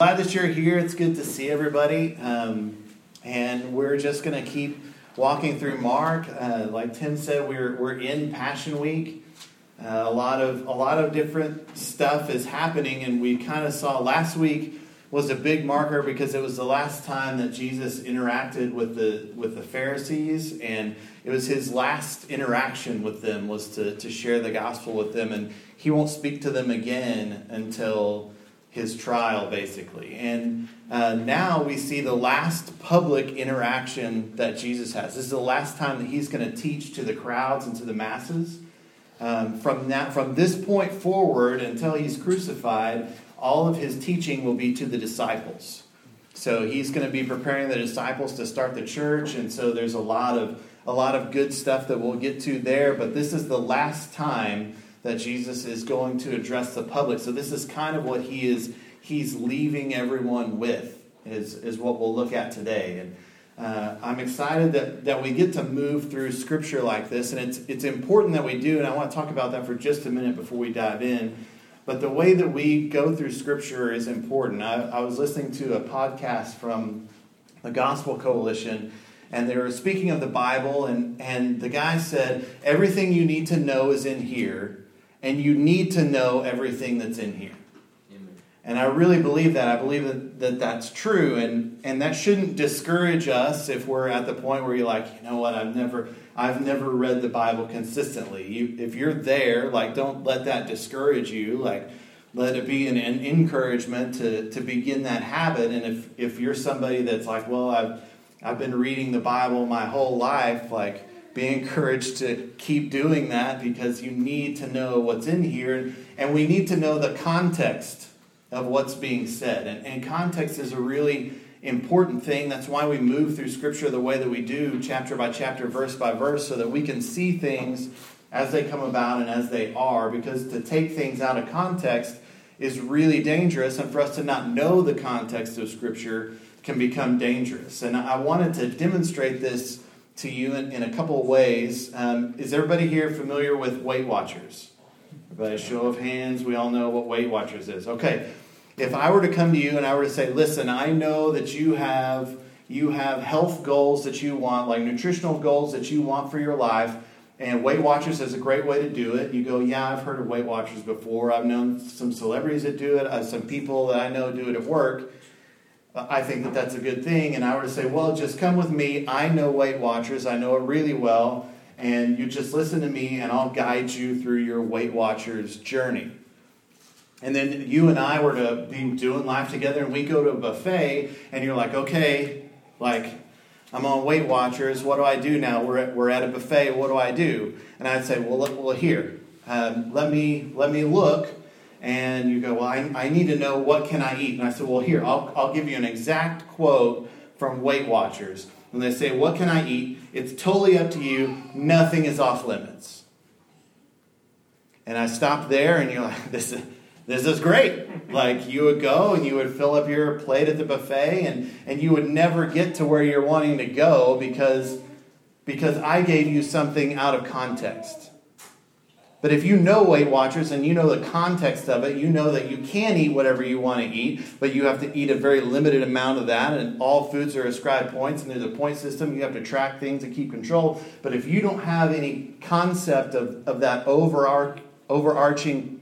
glad that you're here. It's good to see everybody. And we're just going to keep walking through Mark. Like Tim said, we're in Passion Week. A lot of different stuff is happening, and we kind of saw last week was a big marker because it was the last time that Jesus interacted with the Pharisees, and it was his last interaction with them was to share the gospel with them, and he won't speak to them again until his trial, basically. And now we see the last public interaction that Jesus has. This is the last time that he's going to teach to the crowds and to the masses. From this point forward until he's crucified, all of his teaching will be to the disciples. So he's going to be preparing the disciples to start the church, and so there's a lot of good stuff that we'll get to there. But this is the last time that Jesus is going to address the public. So this is kind of what he's leaving everyone with, is what we'll look at today. And I'm excited that we get to move through Scripture like this, and it's important that we do, and I want to talk about that for just a minute before we dive in. But the way that we go through Scripture is important. I was listening to a podcast from the Gospel Coalition, and they were speaking of the Bible, and the guy said, everything you need to know is in here, and you need to know everything that's in here. Amen. And I really believe that. I believe that that's true, and that shouldn't discourage us if we're at the point where you're like, you know what, I've never read the Bible consistently. If you're there, like, don't let that discourage you. Like, let it be an encouragement to begin that habit. And if you're somebody that's like, well, I've been reading the Bible my whole life, like, be encouraged to keep doing that, because you need to know what's in here. And we need to know the context of what's being said. And context is a really important thing. That's why we move through Scripture the way that we do, chapter by chapter, verse by verse, so that we can see things as they come about and as they are. Because to take things out of context is really dangerous, and for us to not know the context of Scripture can become dangerous. And I wanted to demonstrate this to you in a couple of ways. Is everybody here familiar with Weight Watchers? By a show of hands, we all know what Weight Watchers is. Okay. If I were to come to you and I were to say, listen, I know that you have health goals that you want, like nutritional goals that you want for your life, and Weight Watchers is a great way to do it. You go, yeah, I've heard of Weight Watchers before. I've known some celebrities that do it. Some people that I know do it at work. I think that that's a good thing. And I were to say, well, just come with me. I know Weight Watchers. I know it really well. And you just listen to me, and I'll guide you through your Weight Watchers journey. And then you and I were to be doing life together, and we go to a buffet, and you're like, okay, like, I'm on Weight Watchers. What do I do now? We're at a buffet. What do I do? And I'd say, well, here, let me look. And you go, well, I need to know, what can I eat? And I said, well, here, I'll give you an exact quote from Weight Watchers. When they say, what can I eat? It's totally up to you. Nothing is off limits. And I stopped there, and you're like, this is great. Like, you would go and you would fill up your plate at the buffet, and you would never get to where you're wanting to go because I gave you something out of context. But if you know Weight Watchers and you know the context of it, you know that you can eat whatever you want to eat, but you have to eat a very limited amount of that, and all foods are ascribed points, and there's a point system. You have to track things and keep control. But if you don't have any concept of that overarching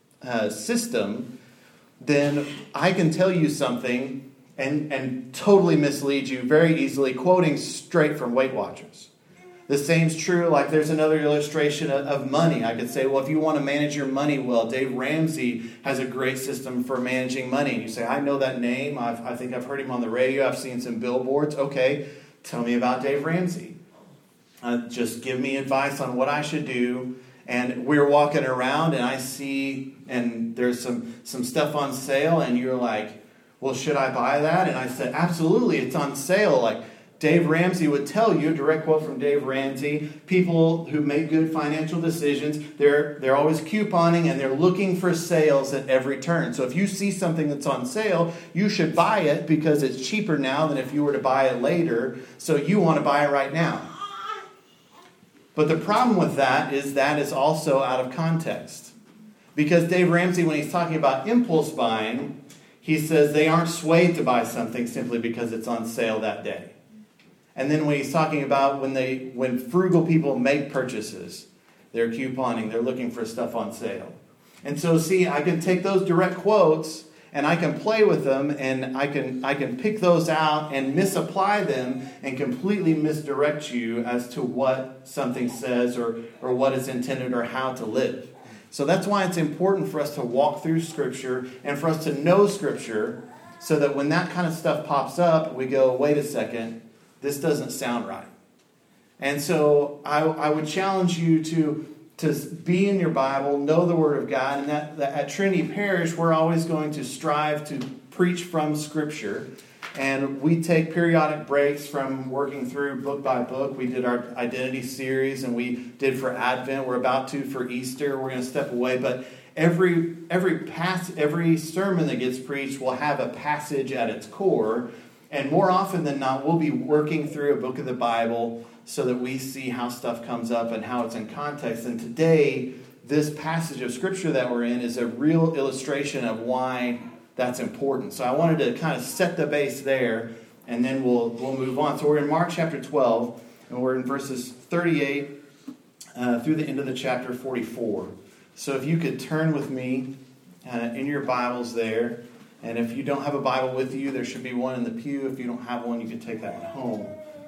system, then I can tell you something and totally mislead you very easily, quoting straight from Weight Watchers. The same's true, like there's another illustration of money. I could say, well, if you want to manage your money well, Dave Ramsey has a great system for managing money. And you say, I know that name. I think I've heard him on the radio. I've seen some billboards. Okay, tell me about Dave Ramsey. Just give me advice on what I should do. And we're walking around, and I see, and there's some stuff on sale, and you're like, well, should I buy that? And I said, absolutely, it's on sale. Like, Dave Ramsey would tell you, direct quote from Dave Ramsey, people who make good financial decisions, they're always couponing, and they're looking for sales at every turn. So if you see something that's on sale, you should buy it because it's cheaper now than if you were to buy it later. So you want to buy it right now. But the problem with that is also out of context. Because Dave Ramsey, when he's talking about impulse buying, he says they aren't swayed to buy something simply because it's on sale that day. And then when he's talking about when frugal people make purchases, they're couponing, they're looking for stuff on sale. And so see, I can take those direct quotes and I can play with them, and I can pick those out and misapply them and completely misdirect you as to what something says or what is intended or how to live. So that's why it's important for us to walk through Scripture and for us to know Scripture so that when that kind of stuff pops up, we go, wait a second, this doesn't sound right. And so I would challenge you to be in your Bible, know the Word of God, and that at Trinity Parish, we're always going to strive to preach from Scripture. And we take periodic breaks from working through book by book. We did our identity series, and we did for Advent. We're about to for Easter. We're going to step away. But every sermon that gets preached will have a passage at its core. And more often than not, we'll be working through a book of the Bible so that we see how stuff comes up and how it's in context. And today, this passage of Scripture that we're in is a real illustration of why that's important. So I wanted to kind of set the base there, and then we'll move on. So we're in Mark chapter 12, and we're in verses 38 through the end of the chapter 44. So if you could turn with me in your Bibles there. And if you don't have a Bible with you, there should be one in the pew. If you don't have one, you can take that one home.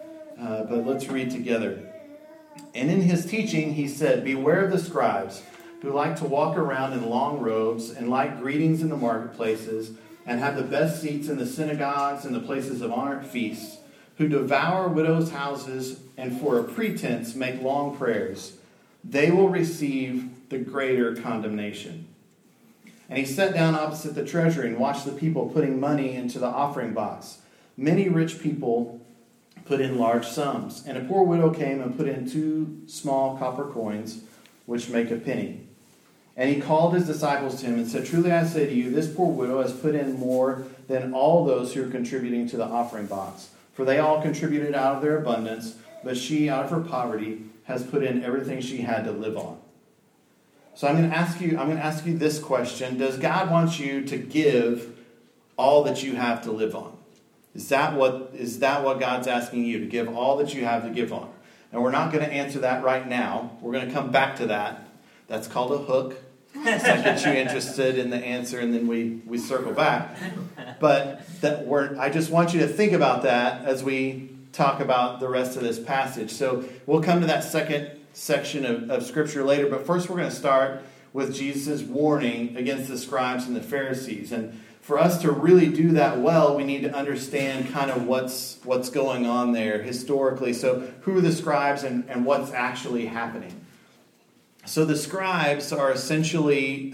But let's read together. And in his teaching, he said, "Beware of the scribes who like to walk around in long robes and like greetings in the marketplaces and have the best seats in the synagogues and the places of honor at feasts, who devour widows' houses and for a pretense make long prayers. They will receive the greater condemnation." And he sat down opposite the treasury and watched the people putting money into the offering box. Many rich people put in large sums, and a poor widow came and put in 2 small copper coins, which make a penny. And he called his disciples to him and said, "Truly I say to you, this poor widow has put in more than all those who are contributing to the offering box. For they all contributed out of their abundance, but she, out of her poverty, has put in everything she had to live on." So I'm going to ask you this question. Does God want you to give all that you have to live on? Is that what God's asking you, to give all that you have to give on? And we're not going to answer that right now. We're going to come back to that. That's called a hook. So I get you interested in the answer, and then we circle back. But I just want you to think about that as we talk about the rest of this passage. So we'll come to that second section of Scripture later. But first we're going to start with Jesus' warning against the scribes and the Pharisees. And for us to really do that well, we need to understand kind of what's going on there historically. So who are the scribes and what's actually happening? So the scribes are essentially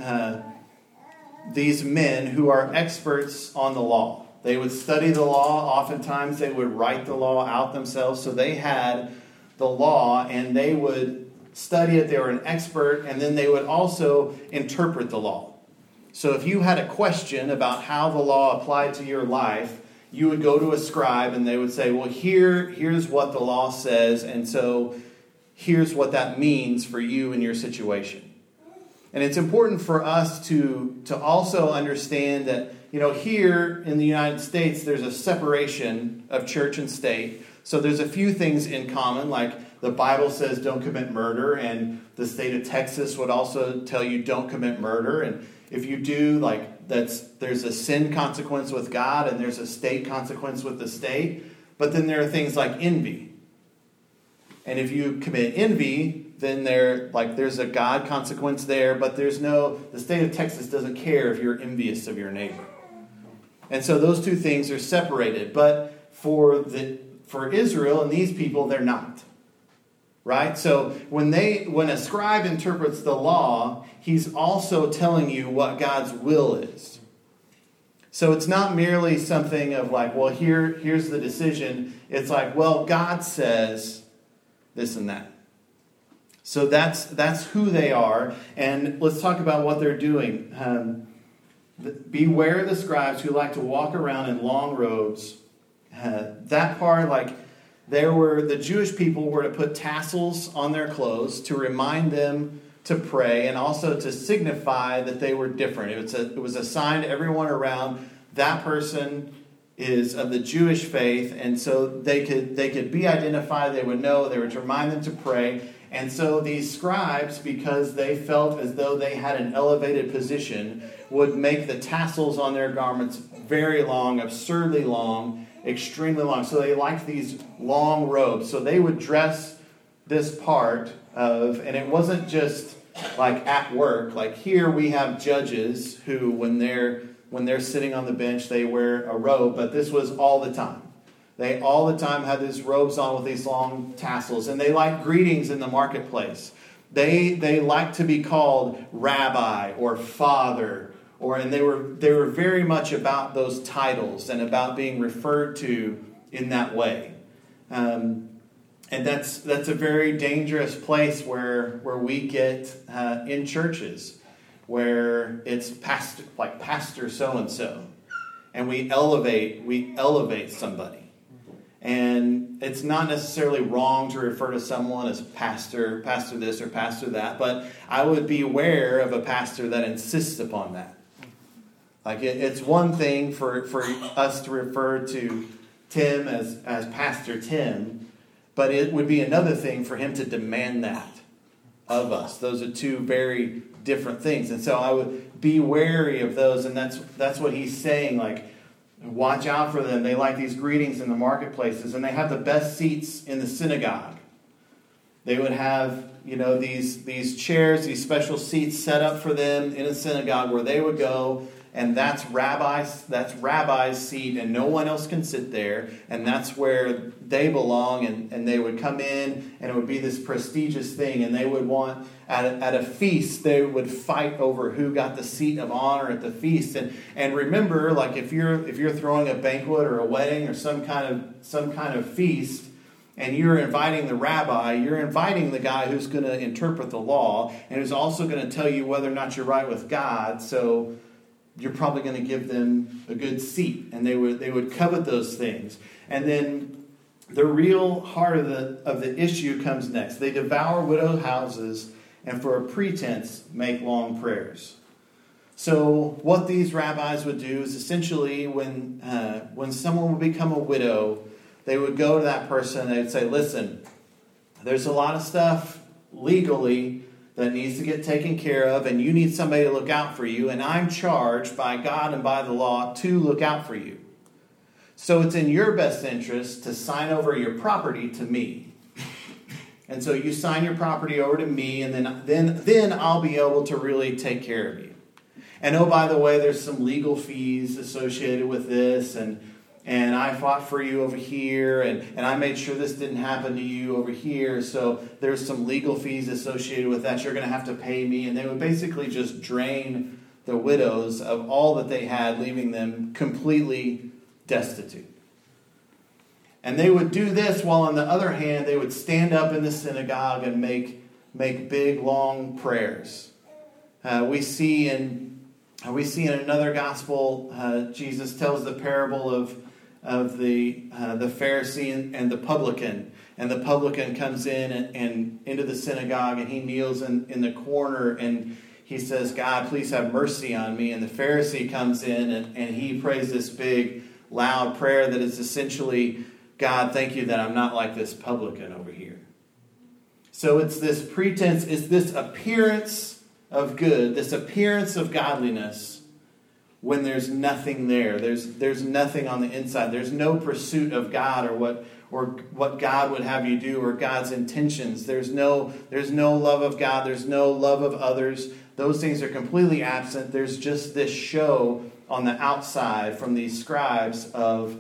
these men who are experts on the law. They would study the law. Oftentimes they would write the law out themselves. So they had the law and they would study it. They were an expert, and then they would also interpret the law. So if you had a question about how the law applied to your life, you would go to a scribe and they would say, well, here's what the law says, and so here's what that means for you in your situation. And it's important for us to also understand that, here in the United States, there's a separation of church and state. So there's a few things in common, like the Bible says don't commit murder, and the state of Texas would also tell you don't commit murder. And if you do, there's a sin consequence with God, and there's a state consequence with the state. But then there are things like envy. And if you commit envy, then there's a God consequence there, but the state of Texas doesn't care if you're envious of your neighbor. And so those two things are separated. But for Israel and these people, they're not. Right? So when a scribe interprets the law, he's also telling you what God's will is. So it's not merely something of here's the decision. It's God says this and that. So that's who they are. And let's talk about what they're doing. Beware the scribes who like to walk around in long robes. That part, the Jewish people were to put tassels on their clothes to remind them to pray and also to signify that they were different. It was a sign to everyone around that person is of the Jewish faith, and so they could be identified, they would know, they would remind them to pray. And so these scribes, because they felt as though they had an elevated position, would make the tassels on their garments very long, absurdly long, extremely long. So they liked these long robes. So they would dress this part of, and it wasn't just like at work. Like here we have judges who, when they're sitting on the bench, they wear a robe, but this was all the time. They all the time had these robes on with these long tassels, and they liked greetings in the marketplace. They liked to be called rabbi or father, and they were very much about those titles and about being referred to in that way. And that's a very dangerous place where we get in churches, where it's pastor so and so, and we elevate somebody. And it's not necessarily wrong to refer to someone as pastor this or pastor that, but I would be aware of a pastor that insists upon that. Like it's one thing for us to refer to Tim as Pastor Tim, but it would be another thing for him to demand that of us. Those are two very different things. And so I would be wary of those, and that's what he's saying, like, watch out for them. They like these greetings in the marketplaces, and they have the best seats in the synagogue. They would have, these chairs, these special seats set up for them in a synagogue where they would go, and that's rabbi's seat, and no one else can sit there, and that's where they belong, and they would come in, and it would be this prestigious thing, and they would want, at a feast, they would fight over who got the seat of honor at the feast. And remember, like if you're throwing a banquet or a wedding or some kind of feast, and you're inviting the rabbi, you're inviting the guy who's going to interpret the law, and who's also going to tell you whether or not you're right with God, so you're probably going to give them a good seat, and they would covet those things. And then the real heart of the issue comes next. They devour widow houses, and for a pretense make long prayers. So what these rabbis would do is essentially when someone would become a widow, they would go to that person and they'd say, listen, there's a lot of stuff legally that needs to get taken care of, and you need somebody to look out for you, and I'm charged by God and by the law to look out for you. So it's in your best interest to sign over your property to me. And so you sign your property over to me, and then I'll be able to really take care of you. And oh, by the way, there's some legal fees associated with this, and I fought for you over here, and I made sure this didn't happen to you over here, so there's some legal fees associated with that. You're going to have to pay me. And they would basically just drain the widows of all that they had, leaving them completely destitute. And they would do this while, on the other hand, they would stand up in the synagogue and make big, long prayers. We see in another gospel, Jesus tells the parable of the Pharisee and the publican. And the publican comes in and into the synagogue, and he kneels in the corner, and he says, God, please have mercy on me. And the Pharisee comes in, and he prays this big, loud prayer that is essentially, God, thank you that I'm not like this publican over here. So it's this pretense, it's this appearance of good, this appearance of godliness, when there's nothing there. There's nothing on the inside. There's no pursuit of God or what God would have you do, or God's intentions. There's no love of God. There's no love of others. Those things are completely absent. There's just this show on the outside from these scribes of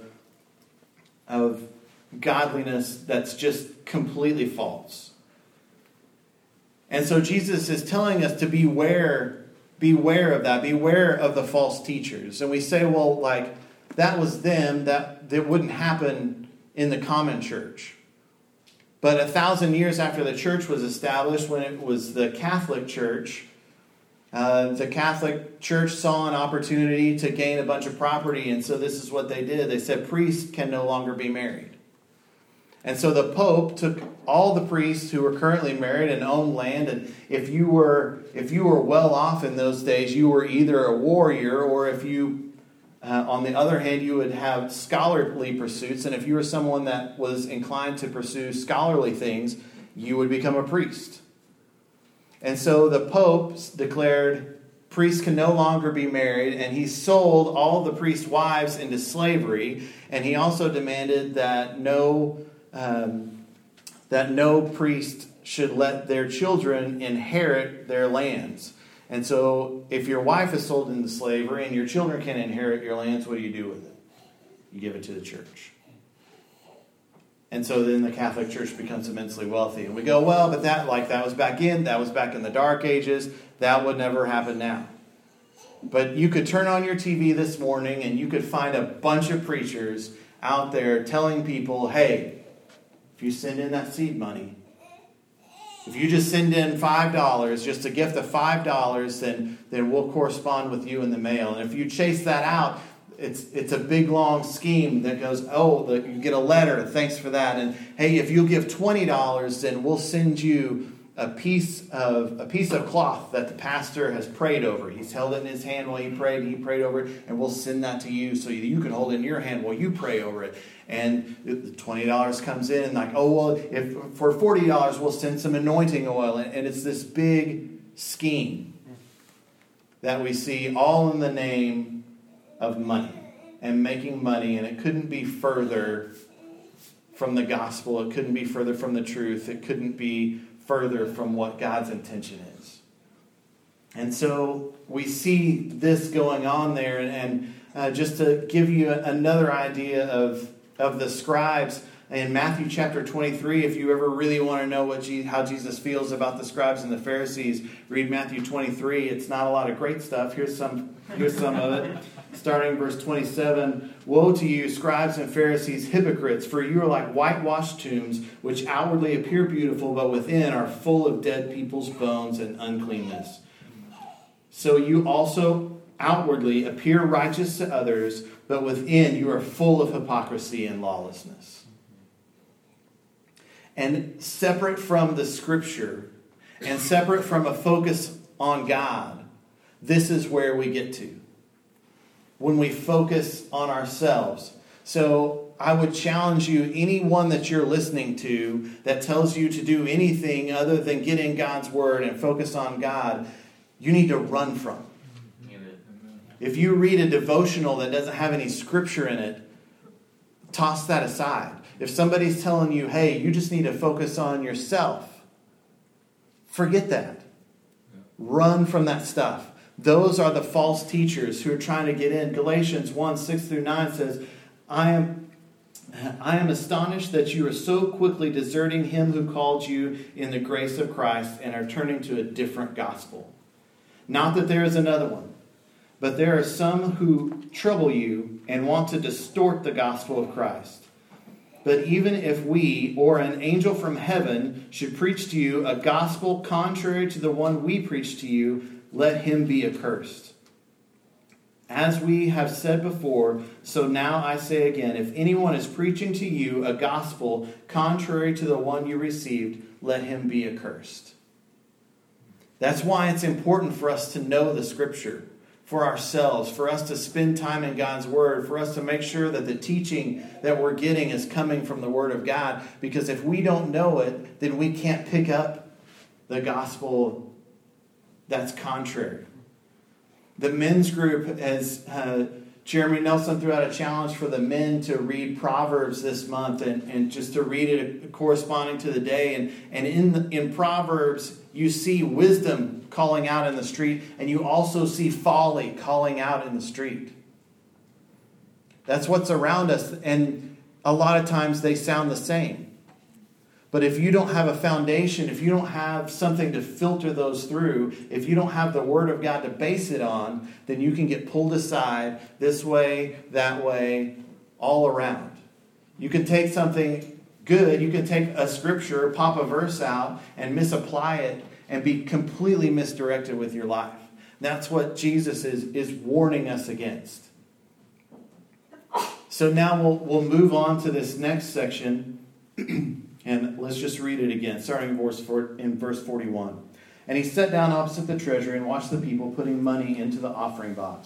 godliness that's just completely false. And so Jesus is telling us to beware of that. Beware of the false teachers. And we say, well, like, that was them. That wouldn't happen in the common church. But 1,000 years after the church was established, when it was the Catholic Church saw an opportunity to gain a bunch of property. And so this is what they did. They said priests can no longer be married. And so the Pope took all the priests who were currently married and owned land, and if you were well off in those days, you were either a warrior, or if you On the other hand, you would have scholarly pursuits, and if you were someone that was inclined to pursue scholarly things, you would become a priest. And so the Pope declared priests can no longer be married, and he sold all the priests' wives into slavery, and he also demanded that no priest should let their children inherit their lands. And so if your wife is sold into slavery and your children can inherit your lands, what do you do with it? You give it to the church. And so then the Catholic Church becomes immensely wealthy. And we go, well, but that was back in the Dark Ages. That would never happen now. But you could turn on your TV this morning and you could find a bunch of preachers out there telling people, hey, if you send in that seed money, if you just send in $5, just a gift of $5, then we'll correspond with you in the mail. And if you chase that out, it's a big long scheme that goes, you get a letter, thanks for that. And hey, if you give $20, then we'll send you a piece of cloth that the pastor has prayed over. He's held it in his hand while he prayed over it, and we'll send that to you so you can hold it in your hand while you pray over it. And the $20 comes in, and if for $40 we'll send some anointing oil. And it's this big scheme that we see all in the name of money and making money, and it couldn't be further from the gospel. It couldn't be further from the truth. It couldn't be further from what God's intention is. And so we see this going on there. And just to give you another idea of the scribes, in Matthew chapter 23, if you ever really want to know how Jesus feels about the scribes and the Pharisees, read Matthew 23. It's not a lot of great stuff. Here's some of it. Starting verse 27, "Woe to you, scribes and Pharisees, hypocrites, for you are like whitewashed tombs, which outwardly appear beautiful, but within are full of dead people's bones and uncleanness. So you also outwardly appear righteous to others, but within you are full of hypocrisy and lawlessness." And separate from the Scripture, and separate from a focus on God, this is where we get to. When we focus on ourselves. So I would challenge you, anyone that you're listening to that tells you to do anything other than get in God's Word and focus on God, you need to run from. If you read a devotional that doesn't have any Scripture in it, toss that aside. If somebody's telling you, hey, you just need to focus on yourself, forget that. Run from that stuff. Those are the false teachers who are trying to get in. Galatians 1:6-9 says, I am astonished that you are so quickly deserting him who called you in the grace of Christ and are turning to a different gospel. Not that there is another one, but there are some who trouble you and want to distort the gospel of Christ. But even if we or an angel from heaven should preach to you a gospel contrary to the one we preach to you, let him be accursed. As we have said before, so now I say again, if anyone is preaching to you a gospel contrary to the one you received, let him be accursed. That's why it's important for us to know the Scripture for ourselves, for us to spend time in God's Word, for us to make sure that the teaching that we're getting is coming from the Word of God. Because if we don't know it, then we can't pick up the gospel that's contrary. The men's group, as Jeremy Nelson threw out a challenge for the men to read Proverbs this month and just to read it corresponding to the day. And in Proverbs, you see wisdom calling out in the street, and you also see folly calling out in the street. That's what's around us, and a lot of times they sound the same. But if you don't have a foundation, if you don't have something to filter those through, if you don't have the Word of God to base it on, then you can get pulled aside this way, that way, all around. You can take something good, you can take a scripture, pop a verse out, and misapply it, and be completely misdirected with your life. That's what Jesus is warning us against. So now we'll move on to this next section. And let's just read it again, starting in verse 41. And he sat down opposite the treasury and watched the people putting money into the offering box.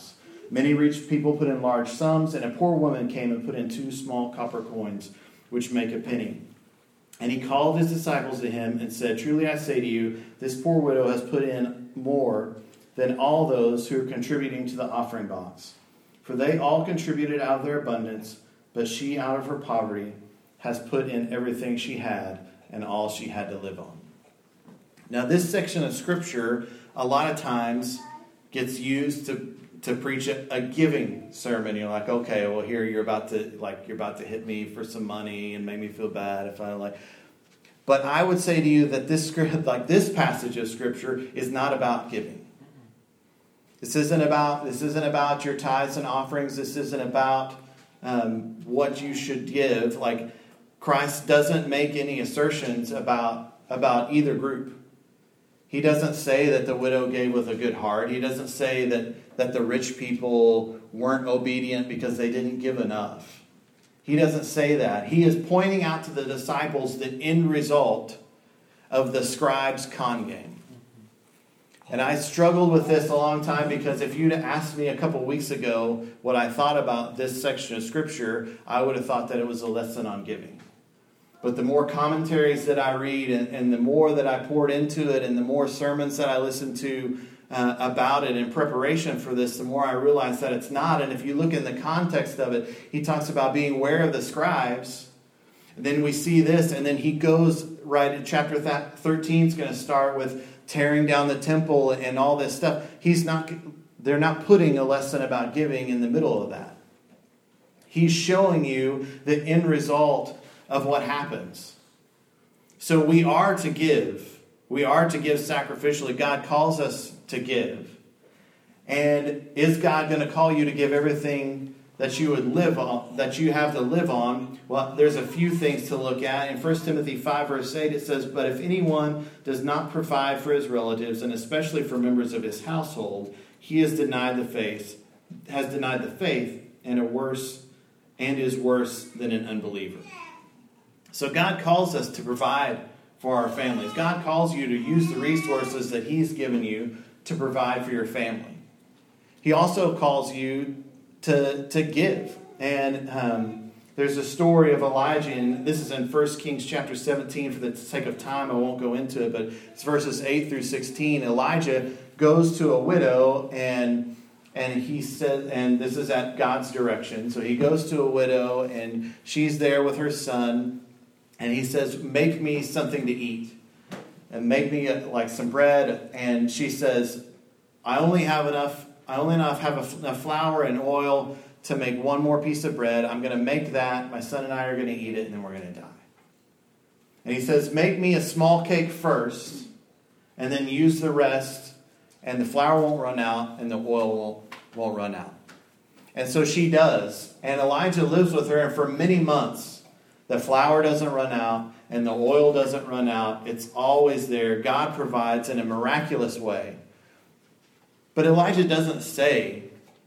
Many rich people put in large sums, and a poor woman came and put in 2 small copper coins, which make a penny. And he called his disciples to him and said, Truly I say to you, this poor widow has put in more than all those who are contributing to the offering box. For they all contributed out of their abundance, but she out of her poverty has put in everything she had and all she had to live on. Now this section of Scripture a lot of times gets used to preach a giving sermon. You're like, okay, well here you're about to hit me for some money and make me feel bad if I like. But I would say to you that this passage of Scripture is not about giving. This isn't about your tithes and offerings. This isn't about what you should give. Like, Christ doesn't make any assertions about either group. He doesn't say that the widow gave with a good heart. He doesn't say that the rich people weren't obedient because they didn't give enough. He doesn't say that. He is pointing out to the disciples the end result of the scribes' con game. And I struggled with this a long time, because if you'd asked me a couple weeks ago what I thought about this section of Scripture, I would have thought that it was a lesson on giving. But the more commentaries that I read and the more that I poured into it and the more sermons that I listened to about it in preparation for this, the more I realized that it's not. And if you look in the context of it, he talks about being aware of the scribes. And then we see this, and then he goes right in chapter 13 is going to start with tearing down the temple and all this stuff. They're not putting a lesson about giving in the middle of that. He's showing you the end result of what happens. So we are to give. We are to give sacrificially. God calls us to give. And is God going to call you to give everything that you would live on, that you have to live on? Well, there's a few things to look at. In 1 Timothy 5 verse 8 it says, But if anyone does not provide for his relatives, and especially for members of his household, he has denied the faith, and is worse than an unbeliever. So God calls us to provide for our families. God calls you to use the resources that He's given you to provide for your family. He also calls you to give. And there's a story of Elijah, and this is in 1 Kings chapter 17. For the sake of time, I won't go into it, but it's verses 8 through 16. Elijah goes to a widow, and he said, and this is at God's direction. So he goes to a widow, and she's there with her son. And he says, make me something to eat. And make me some bread. And she says, I only have enough flour and oil to make one more piece of bread. I'm going to make that. My son and I are going to eat it, and then we're going to die. And he says, make me a small cake first, and then use the rest, and the flour won't run out, and the oil won't run out. And so she does. And Elijah lives with her, and for many months, the flour doesn't run out and the oil doesn't run out. It's always there. God provides in a miraculous way. But Elijah doesn't say,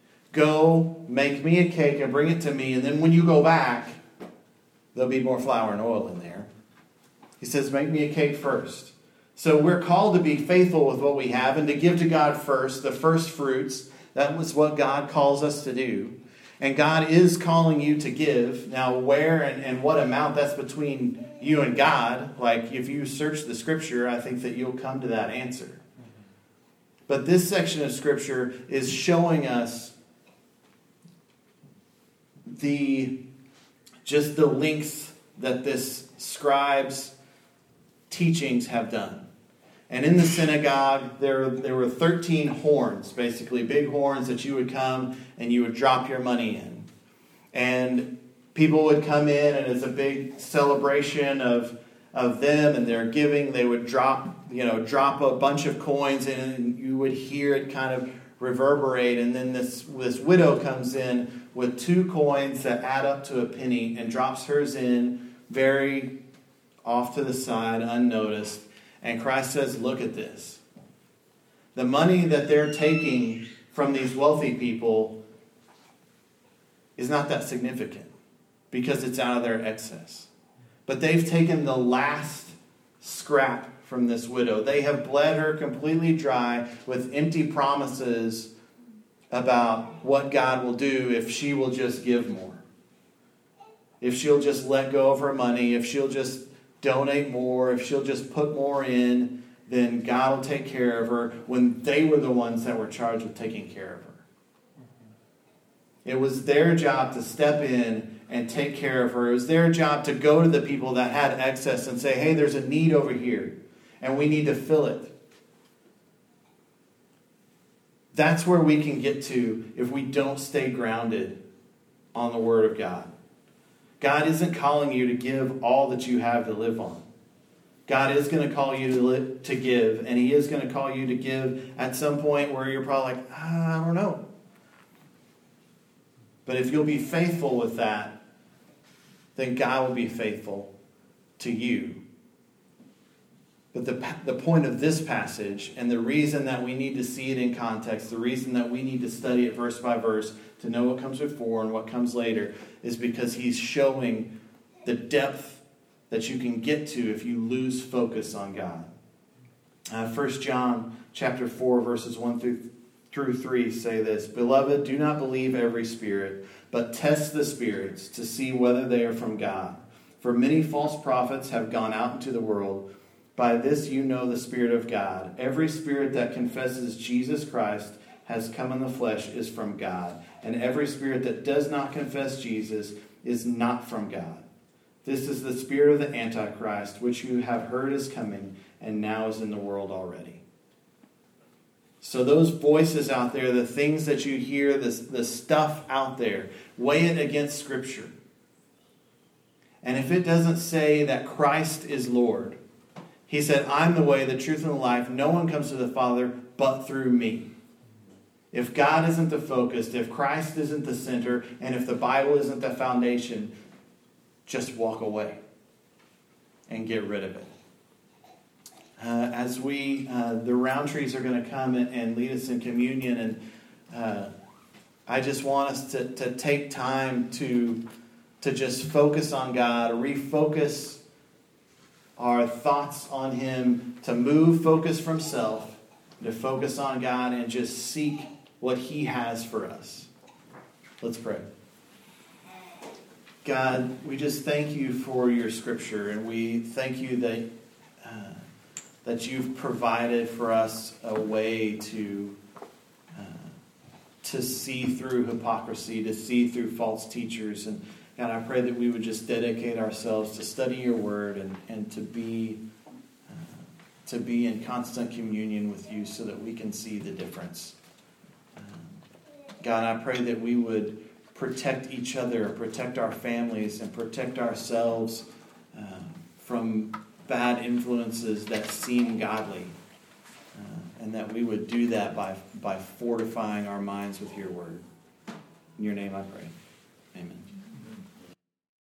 go make me a cake and bring it to me, and then when you go back, there'll be more flour and oil in there. He says, make me a cake first. So we're called to be faithful with what we have and to give to God first, the first fruits. That was what God calls us to do. And God is calling you to give. Now, where and what amount, that's between you and God. Like, if you search the Scripture, I think that you'll come to that answer. But this section of Scripture is showing us the lengths that this scribe's teachings have done. And in the synagogue, there were 13 horns, basically big horns that you would come and you would drop your money in. And people would come in, and it's a big celebration of them and their giving. They would drop a bunch of coins in, and you would hear it kind of reverberate. And then this widow comes in with 2 coins that add up to a penny and drops hers in very off to the side, unnoticed. And Christ says, look at this. The money that they're taking from these wealthy people is not that significant because it's out of their excess. But they've taken the last scrap from this widow. They have bled her completely dry with empty promises about what God will do if she will just give more. If she'll just let go of her money, if she'll just donate more, if she'll just put more in, then God will take care of her, when they were the ones that were charged with taking care of her. It was their job to step in and take care of her. It was their job to go to the people that had excess and say, hey, there's a need over here, and we need to fill it. That's where we can get to if we don't stay grounded on the Word of God. God isn't calling you to give all that you have to live on. God is going to call you to give, and He is going to call you to give at some point where you're probably like, I don't know. But if you'll be faithful with that, then God will be faithful to you. But the point of this passage, and the reason that we need to see it in context, the reason that we need to study it verse by verse to know what comes before and what comes later, is because He's showing the depth that you can get to if you lose focus on God. 1 John chapter 4, verses 1 through 3 say this: Beloved, do not believe every spirit, but test the spirits to see whether they are from God. For many false prophets have gone out into the world. By this you know the Spirit of God. Every spirit that confesses Jesus Christ has come in the flesh is from God. And every spirit that does not confess Jesus is not from God. This is the spirit of the Antichrist, which you have heard is coming and now is in the world already. So those voices out there, the things that you hear, the stuff out there, weigh it against Scripture. And if it doesn't say that Christ is Lord, He said, I'm the way, the truth, and the life. No one comes to the Father but through me. If God isn't the focus, if Christ isn't the center, and if the Bible isn't the foundation, just walk away and get rid of it. As the Roundtrees are going to come and lead us in communion, and I just want us to take time to just focus on God, refocus our thoughts on Him, to move focus from self, to focus on God, and just seek what He has for us. Let's pray. God, we just thank You for Your Scripture, and we thank You that You've provided for us a way to see through hypocrisy, to see through false teachers. And God, I pray that we would just dedicate ourselves to study Your Word and to be in constant communion with You so that we can see the difference. God, I pray that we would protect each other, protect our families, and protect ourselves from bad influences that seem godly. And that we would do that by fortifying our minds with Your Word. In Your name I pray. Amen.